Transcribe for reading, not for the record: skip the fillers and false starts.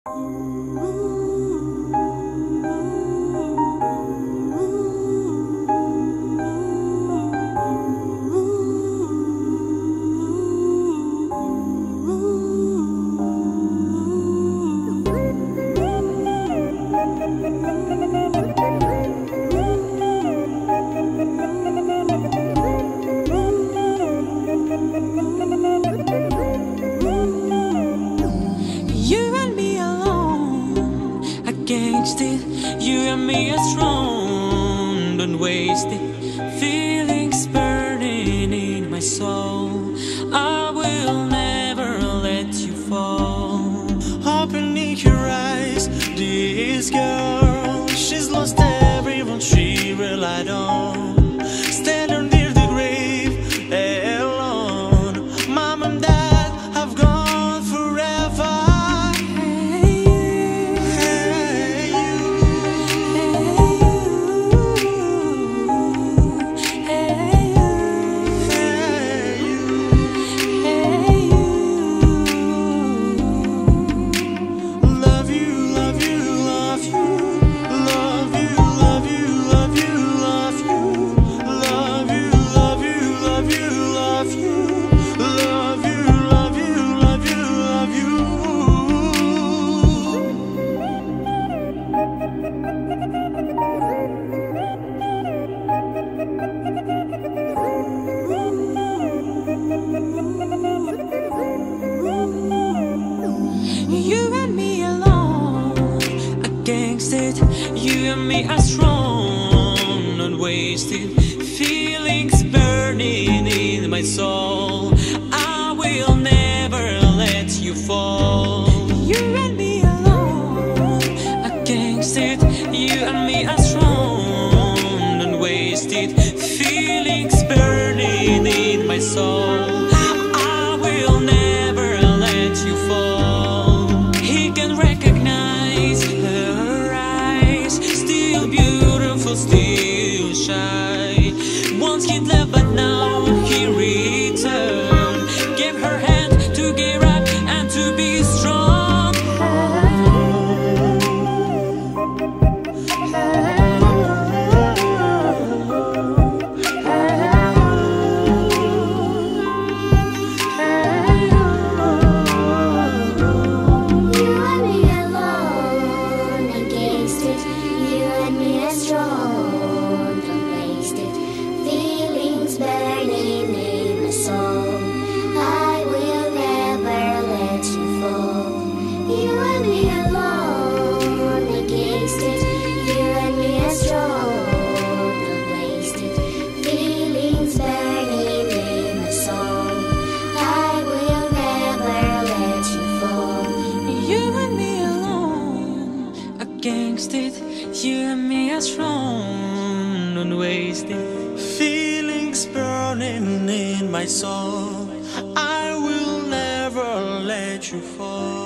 You and me alone, against it. You and me are strong, don't waste it. Feelings burning in my soul, I will never let you fall. Opening your eyes, this girl, she's lost everyone she relied on. Standing near the grave, alone. Mom and dad have gone forever. Hey you, Hey you, hey you, hey you. hey you. Love you, love you, love you. Love you, love you, love you, love you. Love you, love you, love you, love you. Love you, love you, love you, love you. You and me alone, against it. You and me are strong, not wasted. Feelings burning in my soul, I will never let you fall. You and me alone, against it. You and me are strong, not wasted. Feelings burning in my soul, I will never let you fall. He can recognize her eyes, still beautiful, still shy. Once he'd left, but now he returned. Gave her hand to get up and to be strong. You and me alone, against it. You and me are strong, don't waste it. Feelings burning in my soul, I will never let you fall. You and me alone, against it. You and me are strong, don't waste it. Feelings burning in my soul, I will never let you fall. You and me alone, against it. You and me are strong, don't waste it. Feelings burning in my soul, I will never let you fall.